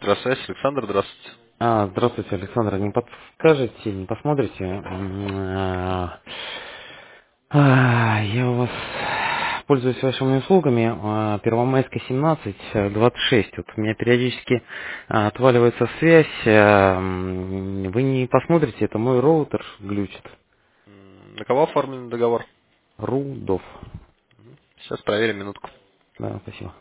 Здравствуйте, Александр, здравствуйте. Здравствуйте, Александр. Не подскажете, не посмотрите? Я у вас пользуюсь вашими услугами. Первомайская 17, 26. Вот у меня периодически отваливается связь. Вы не посмотрите, это мой роутер глючит. На кого оформлен договор? Рудов. Сейчас проверим минутку. Да, спасибо.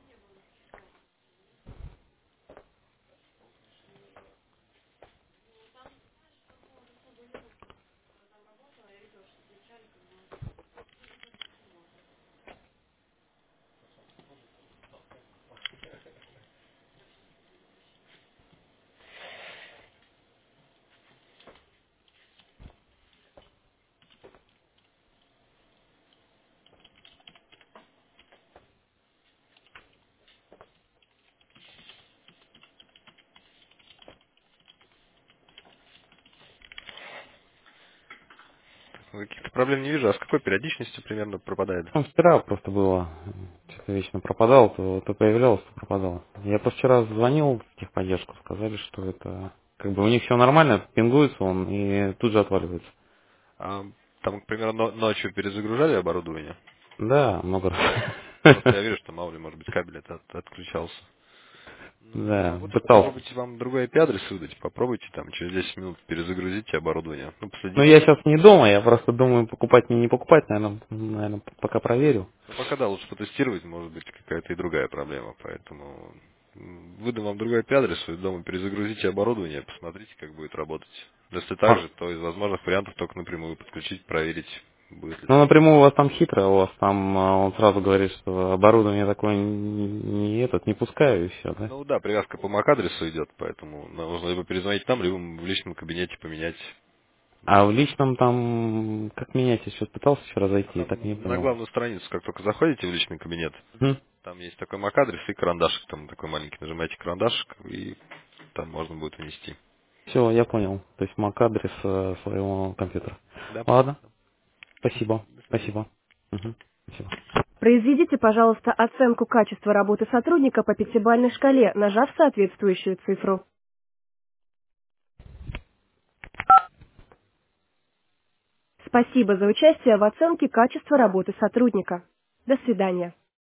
Каких-то проблем не вижу. А с какой периодичностью примерно пропадает? Вчера просто было, что-то вечно пропадал, то появлялось, то пропадало. Я просто вчера звонил в техподдержку, сказали, что это как бы у них все нормально, пингуется он и тут же отваливается. А, там, к примеру, ночью перезагружали оборудование? Да, много Просто раз. я вижу, что мало ли, может быть, кабель отключался. Ну, Да, могу тут пытался. попробовать вам другой IP-адрес выдать. Попробуйте там через 10 минут перезагрузите оборудование. Ну, Но последите. я сейчас не дома, я просто думаю, покупать мне не покупать, наверное, пока проверю. Ну, пока да, лучше потестировать, может быть, какая-то и другая проблема, поэтому выдам вам другой IP-адрес, вы дома перезагрузите оборудование, посмотрите, как будет работать. Если так А, же, то из возможных вариантов только напрямую подключить, проверить, будет ли ну, там. напрямую у вас там хитро, у вас там он сразу говорит, что оборудование такое не пускаю и все, да? Ну да, привязка по MAC-адресу идет, поэтому нужно либо перезвонить нам, либо в личном кабинете поменять. А в личном там, как менять, я что-то пытался вчера зайти, я так не Там на понял. главную страницу, как только заходите в личный кабинет, Мгм. там есть такой MAC-адрес и карандашик, там такой маленький, нажимаете карандашик, и там можно будет внести. Все, я понял. То есть MAC-адрес своего компьютера. Да. Ладно, спасибо, До свидания. спасибо. Мгм. Спасибо. Произведите, пожалуйста, оценку качества работы сотрудника по пятибалльной шкале, нажав соответствующую цифру. Спасибо за участие в оценке качества работы сотрудника. До свидания.